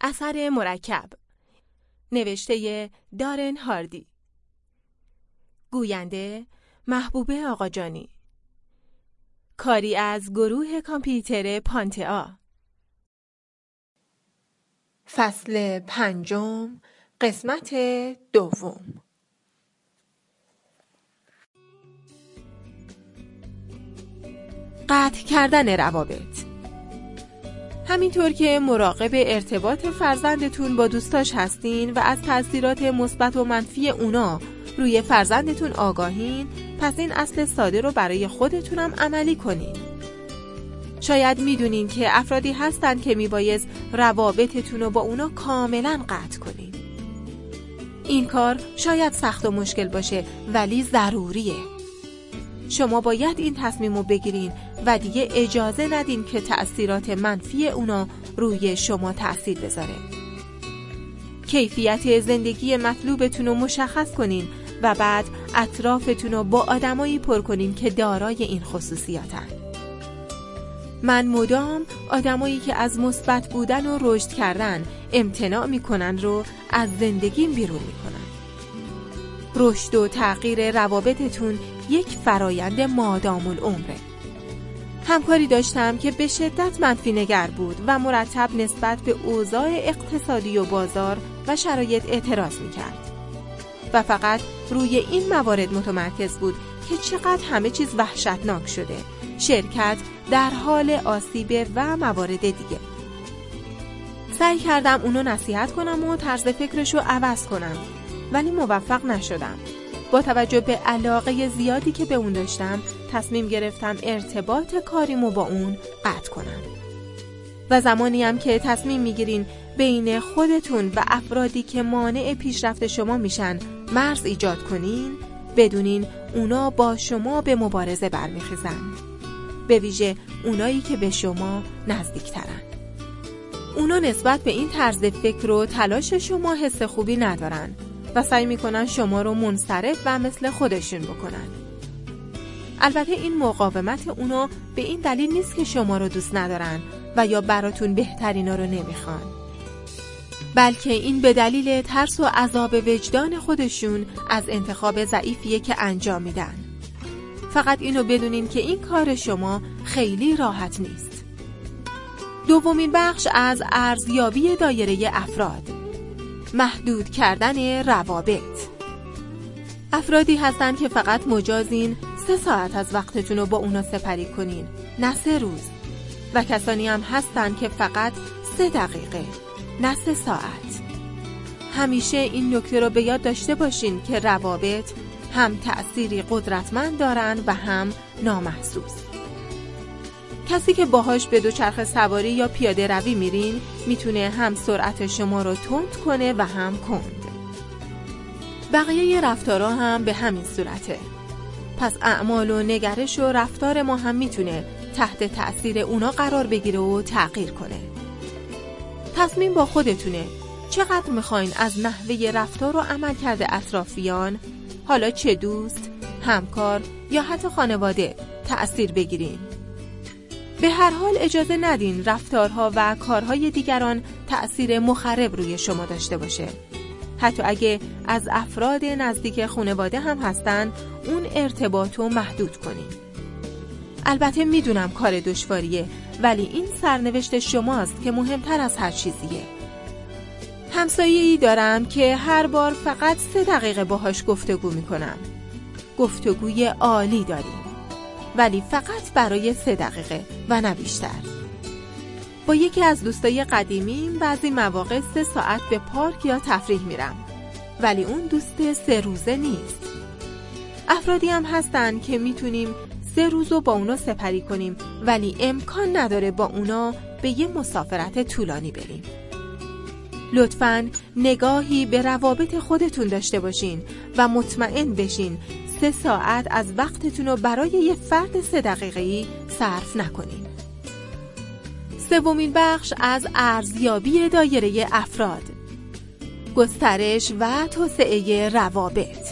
اثر مرکب، نوشته دارن هاردی، گوینده محبوبه آقاجانی، کاری از گروه کامپیوتر پانتئا. فصل 5، قسمت 2. قطع کردن روابط. همینطور که مراقب ارتباط فرزندتون با دوستاش هستین و از تاثیرات مثبت و منفی اونا روی فرزندتون آگاهین، پس این اصل ساده رو برای خودتونم عملی کنین. شاید میدونین که افرادی هستن که میبایست روابطتون رو با اونا کاملا قطع کنین. این کار شاید سخت و مشکل باشه ولی ضروریه. شما باید این تصمیم رو بگیرین و دیگه اجازه ندین که تأثیرات منفی اونا روی شما تأثیر بذاره. کیفیت زندگی مطلوبتون رو مشخص کنین و بعد اطرافتون رو با آدمایی پر کنین که دارای این خصوصیاتن. من مدام آدمایی که از مثبت بودن و رشد کردن امتناع میکنن رو از زندگیم بیرون میکنن. رشد و تغییر روابطتون یک فرایند مادام العمره. همکاری داشتم که به شدت منفی نگر بود و مرتب نسبت به اوضاع اقتصادی و بازار و شرایط اعتراض میکرد و فقط روی این موارد متمرکز بود که چقدر همه چیز وحشتناک شده، شرکت در حال آسیب و موارد دیگه. سعی کردم اونو نصیحت کنم و طرز فکرشو عوض کنم ولی موفق نشدم. با توجه به علاقه زیادی که به اون داشتم تصمیم گرفتم ارتباط کاریمو با اون قطع کنم. و زمانی هم که تصمیم میگیرین بین خودتون و افرادی که مانع پیشرفت شما میشن مرز ایجاد کنین، بدونین اونا با شما به مبارزه برمیخیزن، به ویژه اونایی که به شما نزدیکترن. اونا نسبت به این طرز فکر و تلاش شما حس خوبی ندارن و سعی میکنن شما رو منصرف و مثل خودشون بکنن. البته این مقاومت اونا به این دلیل نیست که شما رو دوست ندارن و یا براتون بهترینا رو نمیخوان، بلکه این به دلیل ترس و عذاب وجدان خودشون از انتخاب ضعیفیه که انجام میدن. فقط اینو بدونین که این کار شما خیلی راحت نیست. دومین بخش از ارزیابی دایره افراد، محدود کردن روابط. افرادی هستن که فقط مجازین 3 ساعت از وقتتون رو با اونا سپری کنین، نه 3 روز. و کسانی هم هستن که فقط 3 دقیقه، نه 3 ساعت. همیشه این نکته رو به یاد داشته باشین که روابط هم تأثیری قدرتمند دارن و هم نامحسوس. کسی که باهاش به دوچرخه سواری یا پیاده روی میرین میتونه هم سرعت شما رو تند کنه و هم کند. بقیه رفتارها هم به همین صورته. پس اعمال و نگرش و رفتار ما هم میتونه تحت تأثیر اونا قرار بگیره و تغییر کنه. تصمیم با خودتونه. چقدر میخواین از نحوه رفتار و عمل کرده اطرافیان، حالا چه دوست، همکار یا حتی خانواده، تأثیر بگیرین. به هر حال اجازه ندین رفتارها و کارهای دیگران تأثیر مخرب روی شما داشته باشه. حتی اگه از افراد نزدیک خانواده هم هستن، اون ارتباطو محدود کنین. البته میدونم کار دشواریه، ولی این سرنوشت شماست که مهمتر از هر چیزیه. همسایه‌ای دارم که هر بار فقط 3 دقیقه باهاش گفتگو میکنم. گفتگوی عالی داریم، ولی فقط برای 3 دقیقه و نه بیشتر. با یکی از دوستای قدیمیم بعضی مواقع 3 ساعت به پارک یا تفریح میرم، ولی اون دوست 3 روزه نیست. افرادی هم هستن که میتونیم 3 روزو با اونا سپری کنیم، ولی امکان نداره با اونا به یه مسافرت طولانی بریم. لطفاً نگاهی به روابط خودتون داشته باشین و مطمئن بشین 3 ساعت از وقتتون رو برای یه فرد 3 دقیقه‌ای صرف نکنین. سومین بخش از ارزیابی دایره افراد، گسترش و توسعه روابط.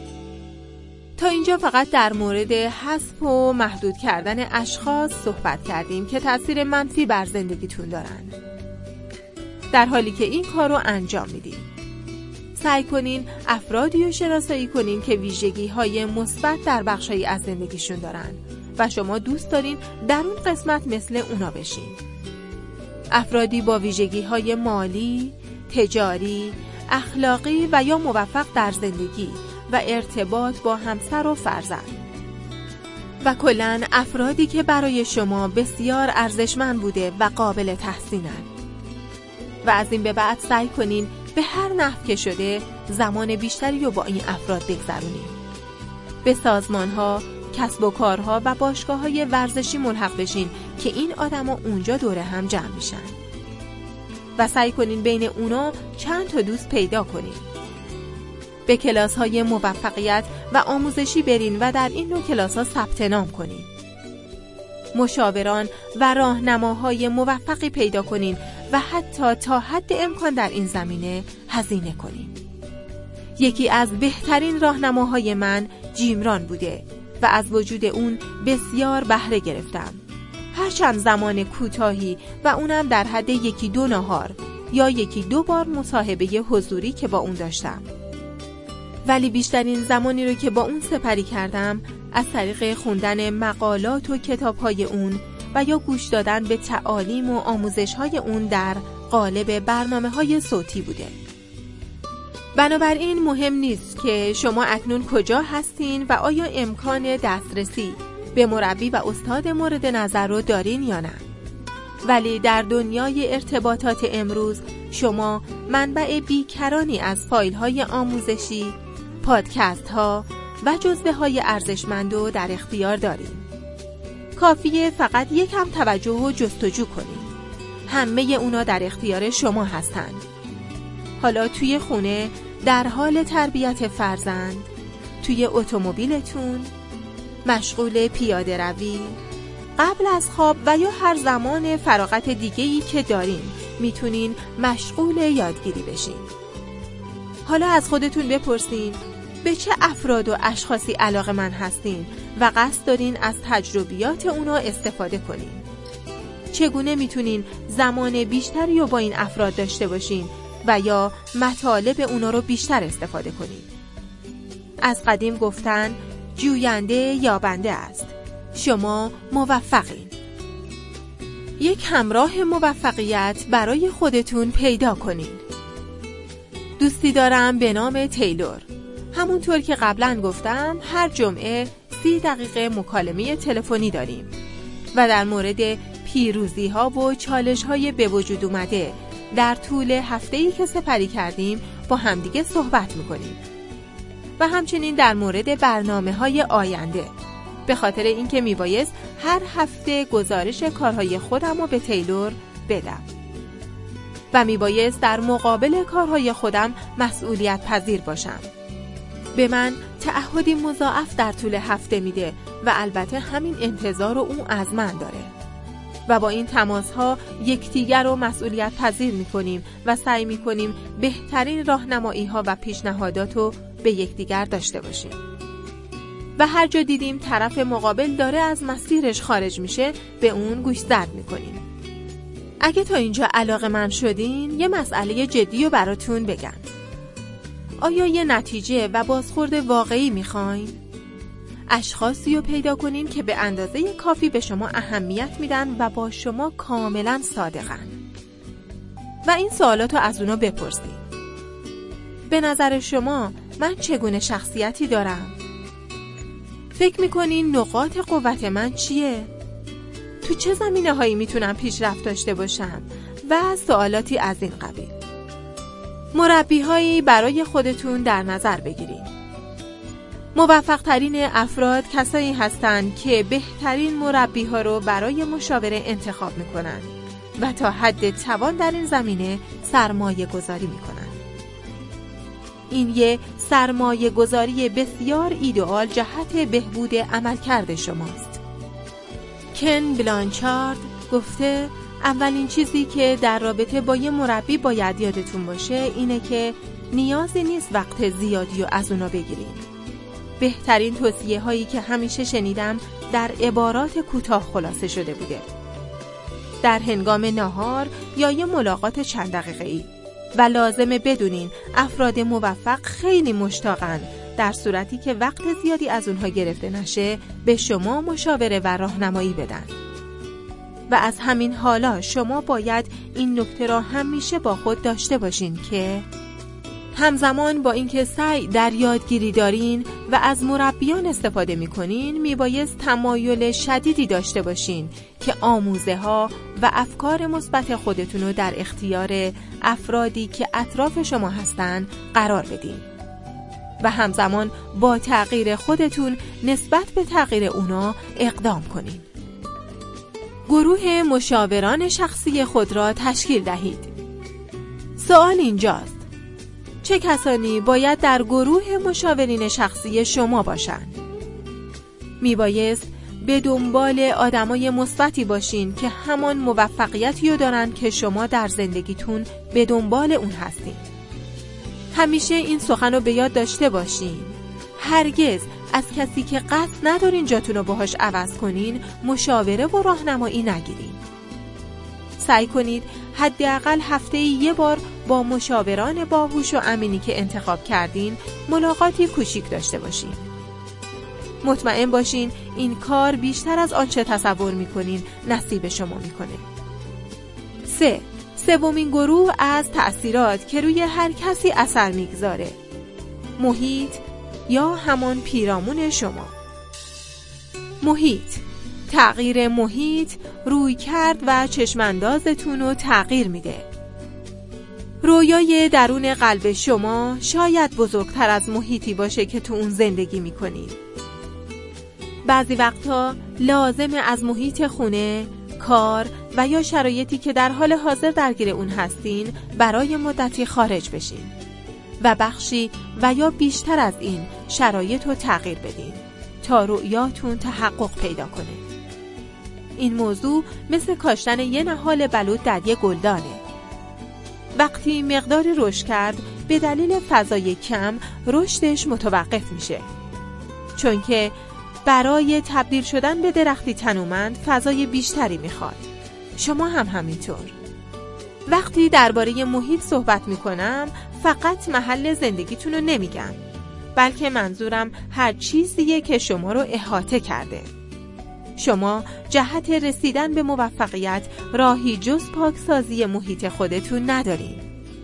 تا اینجا فقط در مورد حذف و محدود کردن اشخاص صحبت کردیم که تأثیر منفی بر زندگیتون دارن. در حالی که این کار رو انجام میدین. سعی کنین افرادی رو شناسایی کنین که ویژگی‌های مثبت در بخشایی از زندگیشون دارن و شما دوست دارین در اون قسمت مثل اونا بشین. افرادی با ویژگی‌های مالی، تجاری، اخلاقی و یا موفق در زندگی و ارتباط با همسر و فرزند. و کلاً افرادی که برای شما بسیار ارزشمند بوده و قابل تحسینن. و از این به بعد سعی کنین به هر نحو که شده زمان بیشتری رو با این افراد بگذرونین. به سازمان‌ها، کسب و کارها و باشگاه‌های ورزشی ملحق بشین که این آدم‌ها اونجا دوره هم جمع میشن. و سعی کنین بین اونا چند تا دوست پیدا کنین. به کلاس‌های موفقیت و آموزشی برین و در این نوع کلاس‌ها ثبت نام کنین. مشاوران و راهنماهای موفقی پیدا کنین و حتی تا حد امکان در این زمینه هزینه کنین. یکی از بهترین راهنماهای من جیم ران بوده و از وجود اون بسیار بهره گرفتم. هرچند زمان کوتاهی و اونم در حد 1-2 نهار یا 1-2 بار مصاحبه حضوری که با اون داشتم. ولی بیشترین زمانی رو که با اون سپری کردم از طریق خوندن مقالات و کتاب‌های اون و یا گوش دادن به تعالیم و آموزش‌های اون در قالب برنامه‌های صوتی بوده. بنابراین مهم نیست که شما اکنون کجا هستین و آیا امکان دسترسی به مربی و استاد مورد نظر رو دارین یا نه. ولی در دنیای ارتباطات امروز شما منبع بیکرانی از فایل‌های آموزشی، پادکست‌ها و جزوه‌های ارزشمند رو در اختیار دارین. کافیه فقط یکم توجه و جستجو کنین. همه اونا در اختیار شما هستن. حالا توی خونه، در حال تربیت فرزند، توی اتومبیلتون، مشغول پیاده روی، قبل از خواب و یا هر زمان فراغت دیگه‌ای که دارین میتونین مشغول یادگیری بشین. حالا از خودتون بپرسین به چه افراد و اشخاصی علاقه‌مند هستین و قصد دارین از تجربیات اونا استفاده کنین. چگونه میتونین زمان بیشتری رو با این افراد داشته باشین و یا مطالب اونا رو بیشتر استفاده کنین. از قدیم گفتن جوینده یابنده است. شما موفقین. یک همراه موفقیت برای خودتون پیدا کنین. دوستی دارم به نام تیلور. همونطور که قبلا گفتم هر جمعه 30 دقیقه مکالمه تلفنی داریم و در مورد پیروزی ها و چالش های به وجود اومده در طول هفته‌ای که سپری کردیم با همدیگه صحبت میکنیم و همچنین در مورد برنامه‌های آینده، به خاطر اینکه میبایست هر هفته گزارش کارهای خودم رو به تیلور بدم و میبایست در مقابل کارهای خودم مسئولیت پذیر باشم. به من تعهدی مضاعف در طول هفته میده و البته همین انتظار رو اون از من داره و با این تماس‌ها یکدیگر رو مسئولیت پذیر میکنیم و سعی میکنیم بهترین راهنمایی‌ها و پیشنهادات رو به یکدیگر داشته باشیم. و هر جا دیدیم طرف مقابل داره از مسیرش خارج میشه به اون گوشزد میکنیم. اگه تا اینجا علاقه‌مند شدین یه مسئله جدی رو براتون بگم. آیا یه نتیجه و بازخورد واقعی میخواین؟ اشخاصی رو پیدا کنین که به اندازه کافی به شما اهمیت میدن و با شما کاملا صادقن و این سوالات رو از اونا بپرسین. به نظر شما من چگونه شخصیتی دارم؟ فکر میکنین نقاط قوت من چیه؟ تو چه زمینه هایی میتونم پیشرفت داشته باشم؟ و سوالاتی از این قبیل. مربی هایی برای خودتون در نظر بگیرین. موفق ترین افراد کسایی هستند که بهترین مربی ها رو برای مشاوره انتخاب میکنن و تا حد توان در این زمینه سرمایه گذاری میکنن. این یه سرمایه گذاری بسیار ایدئال جهت بهبود عملکرد شماست. کن بلانچارد گفته اولین چیزی که در رابطه با یه مربی باید یادتون باشه اینه که نیازی نیست وقت زیادی رو از اونا بگیرین. بهترین توصیه هایی که همیشه شنیدم در عبارات کوتاه خلاصه شده بوده. در هنگام نهار یا یه ملاقات چند دقیقه‌ای. و لازمه بدونین افراد موفق خیلی مشتاقن در صورتی که وقت زیادی از اونها گرفته نشه به شما مشاوره و راهنمایی بدن. و از همین حالا شما باید این نکته را همیشه با خود داشته باشین که همزمان با اینکه سعی در یادگیری دارین و از مربیان استفاده میکنین، میبایست تمایل شدیدی داشته باشین که آموزه ها و افکار مثبت خودتون رو در اختیار افرادی که اطراف شما هستن قرار بدین و همزمان با تغییر خودتون نسبت به تغییر اونا اقدام کنین. گروه مشاوران شخصی خود را تشکیل دهید. سوال اینجاست: چه کسانی باید در گروه مشاورین شخصی شما باشند؟ میبایست به دنبال آدمای مثبتی باشین که همان موفقیتی رو دارن که شما در زندگیتون به دنبال اون هستین. همیشه این سخن رو به یاد داشته باشین: هرگز از کسی که قصد ندارین جاتون رو باهاش عوض کنین مشاوره و راهنمایی نگیرین. سعی کنید حداقل هفته‌ای یه بار با مشاوران باهوش و امینی که انتخاب کردین ملاقاتی کوچیک داشته باشین. مطمئن باشین این کار بیشتر از آنچه تصور میکنین نصیب شما میکنه. سومین گروه از تأثیرات که روی هر کسی اثر میگذاره: محیط یا همان پیرامون شما. محیط، تغییر محیط روی کرد و چشماندازتون رو تغییر میده. رویای درون قلب شما شاید بزرگتر از محیطی باشه که تو اون زندگی میکنید. بعضی وقتا لازمه از محیط خونه، کار و یا شرایطی که در حال حاضر درگیر اون هستین برای مدتی خارج بشین و بخشی و یا بیشتر از این شرایط رو تغییر بدین تا رؤیاتون تحقق پیدا کنه. این موضوع مثل کاشتن یه نهال بلوط در یه گلدانه. وقتی مقدار رشد کرد به دلیل فضای کم رشدش متوقف میشه، چون که برای تبدیل شدن به درختی تنومند فضای بیشتری میخواد. شما هم همینطور. وقتی درباره محیط صحبت میکنم فقط محل زندگیتون رو نمیگم، بلکه منظورم هر چیزیه که شما رو احاطه کرده. شما جهت رسیدن به موفقیت راهی جز پاکسازی محیط خودتون ندارین.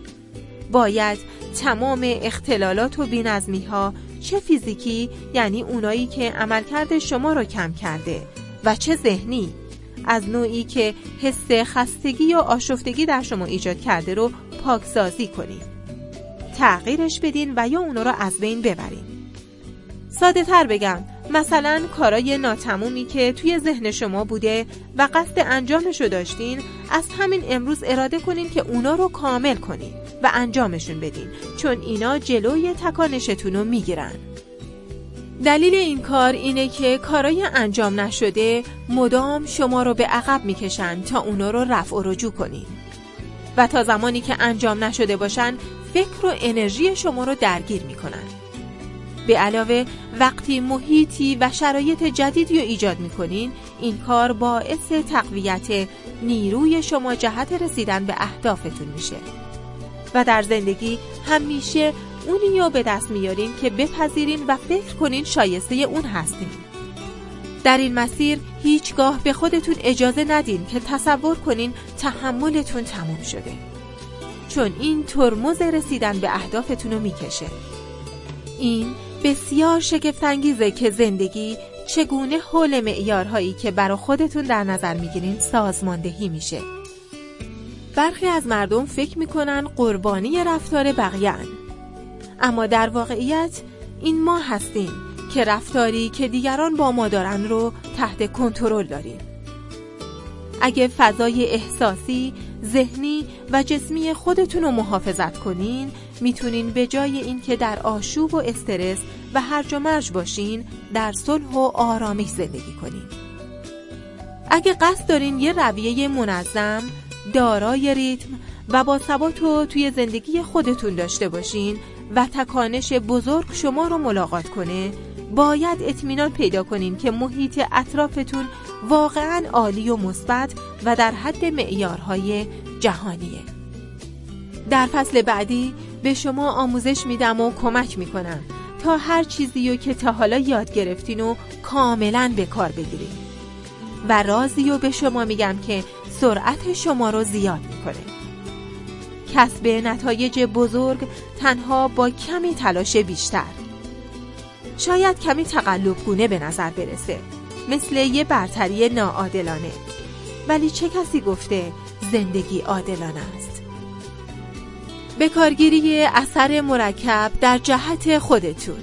باید تمام اختلالات و بی‌نظمی‌ها، چه فیزیکی یعنی اونایی که عملکرد شما رو کم کرده و چه ذهنی از نوعی که حس خستگی و آشفتگی در شما ایجاد کرده رو پاکسازی کنین، تغییرش بدین و یا اونا رو از بین ببرین. ساده تر بگم، مثلا کارای ناتمومی که توی ذهن شما بوده و قصد انجامش رو داشتین، از همین امروز اراده کنین که اونا رو کامل کنین و انجامشون بدین، چون اینا جلوی تکانشتون رو میگیرن. دلیل این کار اینه که کارای انجام نشده مدام شما رو به عقب میکشن تا اونا رو رفع و رجوع کنین و تا زمانی که انجام نشده باشن فکر و انرژی شما رو درگیر میکنن. به علاوه وقتی محیطی و شرایط جدیدی رو ایجاد میکنین، این کار باعث تقویت نیروی شما جهت رسیدن به اهدافتون میشه و در زندگی همیشه اونی رو به دست میارین که بپذیرین و فکر کنین شایسته اون هستین. در این مسیر هیچگاه به خودتون اجازه ندین که تصور کنین تحملتون تموم شده، چون این ترمز رسیدن به اهدافتون رو میکشه. این بسیار شگفت‌انگیزه که زندگی چگونه حول معیارهایی که برای خودتون در نظر میگیرین سازماندهی میشه. برخی از مردم فکر میکنن قربانی رفتار بقیه‌ان، اما در واقعیت این ما هستیم که رفتاری که دیگران با ما دارن رو تحت کنترل داریم. اگه فضای احساسی، ذهنی و جسمی خودتون رو محافظت کنین، میتونین به جای این که در آشوب و استرس و هرج و مرج باشین، در صلح و آرامش زندگی کنین. اگه قصد دارین یه رویه منظم، دارای ریتم و با ثبات رو توی زندگی خودتون داشته باشین و تکانش بزرگ شما رو ملاقات کنه، باید اطمینان پیدا کنین که محیط اطرافتون واقعاً عالی و مثبت و در حد معیارهای جهانیه. در فصل بعدی به شما آموزش میدم و کمک میکنم تا هر چیزی رو که تا حالا یاد گرفتین و کاملاً به کار بگیرین و رازی رو به شما میگم که سرعت شما رو زیاد میکنه. کسب نتایج بزرگ تنها با کمی تلاش بیشتر. شاید کمی تقلب‌گونه به نظر برسه، مثل یه برتری ناعادلانه، ولی چه کسی گفته زندگی عادلانه است؟ به کارگیری اثر مرکب در جهت خودتون.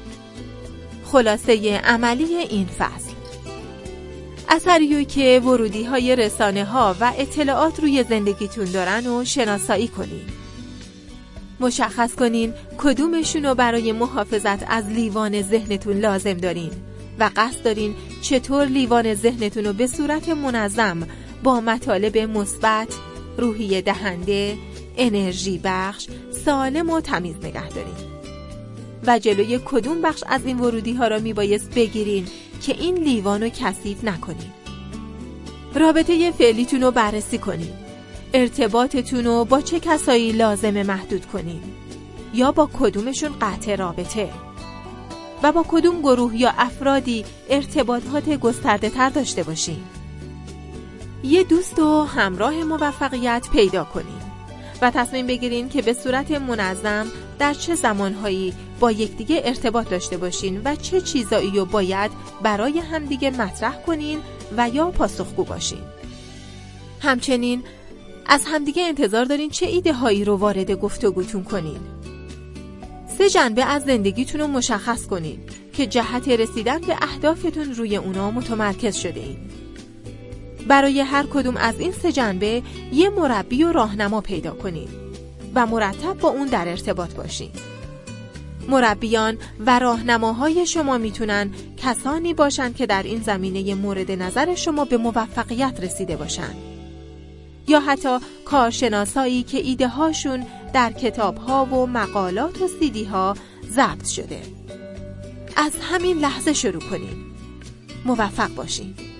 خلاصه عملی این فصل: اثری که ورودی‌های رسانه‌ها و اطلاعات روی زندگیتون دارن و شناسایی کنین. مشخص کنین کدومشون رو برای محافظت از لیوان ذهنتون لازم دارین و قصد دارین چطور لیوان ذهنتون رو به صورت منظم با مطالب مثبت، روحیه دهنده، انرژی بخش، سالم و تمیز نگه دارین و جلوی کدوم بخش از این ورودی‌ها را میبایست بگیرین که این لیوان رو کثیف نکنین. رابطه فعلیتون رو بررسی کنین. ارتباطتون رو با چه کسایی لازم محدود کنین یا با کدومشون قطع رابطه و با کدوم گروه یا افرادی ارتباطات گسترده تر داشته باشین. یه دوست و همراه موفقیت پیدا کنین و تصمیم بگیرین که به صورت منظم در چه زمانهایی با یکدیگه ارتباط داشته باشین و چه چیزایی رو باید برای همدیگه مطرح کنین و یا پاسخگو باشین. همچنین از همدیگه انتظار دارین چه ایده هایی رو وارد گفتگوتون کنین. 3 جنبه از زندگیتون رو مشخص کنین که جهت رسیدن به اهدافتون روی اونا متمرکز شده این. برای هر کدوم از این 3 جنبه یه مربی و راهنما پیدا کنین و مرتب با اون در ارتباط باشین. مربیان و راهنماهای شما میتونن کسانی باشن که در این زمینه مورد نظر شما به موفقیت رسیده باشن یا حتی کارشناسایی که ایده هاشون در کتاب ها و مقالات و CD ها ضبط شده. از همین لحظه شروع کنین. موفق باشین.